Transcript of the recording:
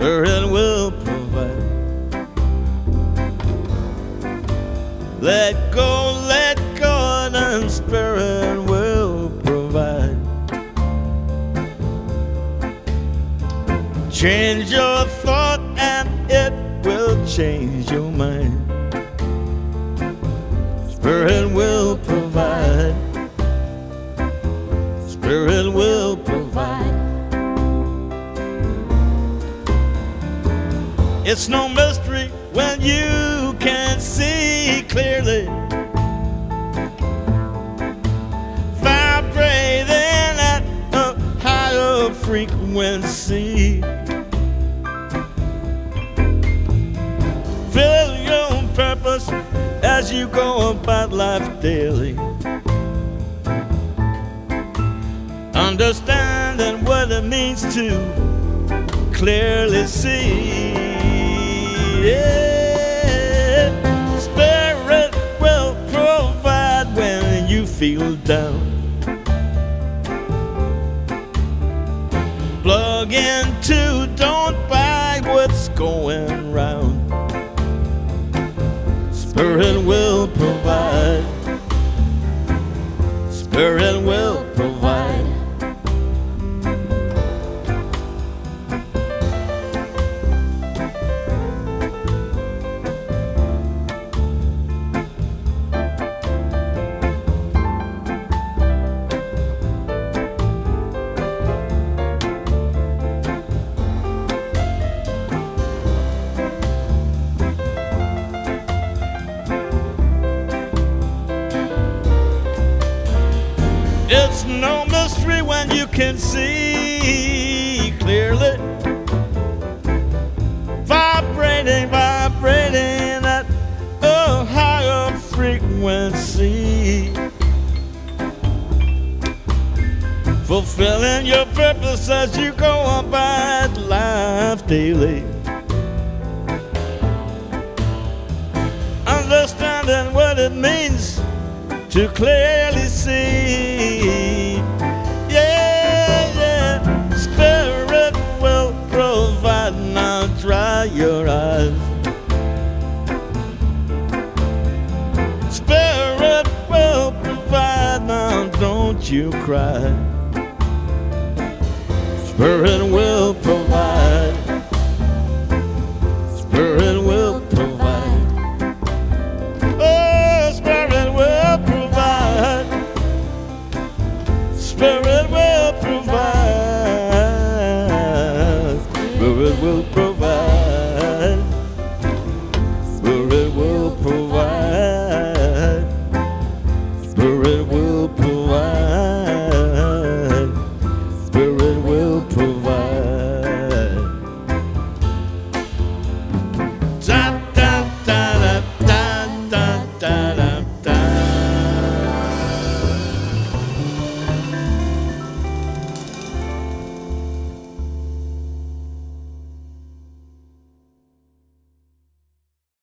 Spirit will provide. Let go, and Spirit will provide. Change your thought and it will change your mind. Spirit will provide. Spirit will provide. It's no mystery when you can see clearly. Vibrating at a higher frequency. Feel your purpose as you go about life daily. Understanding what it means to clearly see. Yeah. Spirit will provide when you feel down. Plug into, don't buy what's going round. Spirit will provide. Spirit will provide. It's no mystery when you can see clearly. Vibrating at a higher frequency. Fulfilling your purpose as you go about life daily. Understanding what it means to clearly see. Yeah, yeah. Spirit will provide. Now dry your eyes. Spirit will provide. Now don't you cry. Spirit will provide. Spirit will provide. Oh, Spirit will provide. Spirit will provide. Spirit will provide.